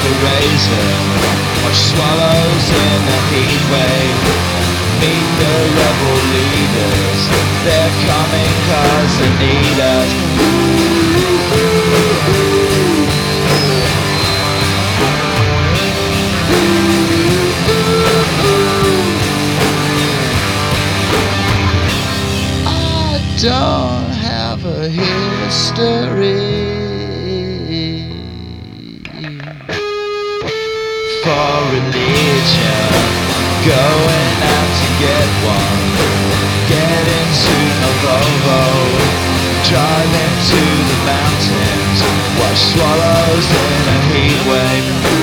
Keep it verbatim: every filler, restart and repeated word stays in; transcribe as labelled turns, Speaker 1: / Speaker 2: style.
Speaker 1: a razor, watch swallows in a heat wave. Meet the rebel leaders, they're coming cause they need us. I don't have a history for religion, going out to get one, get into a Volvo, drive into the mountains, watch swallows in a heat wave.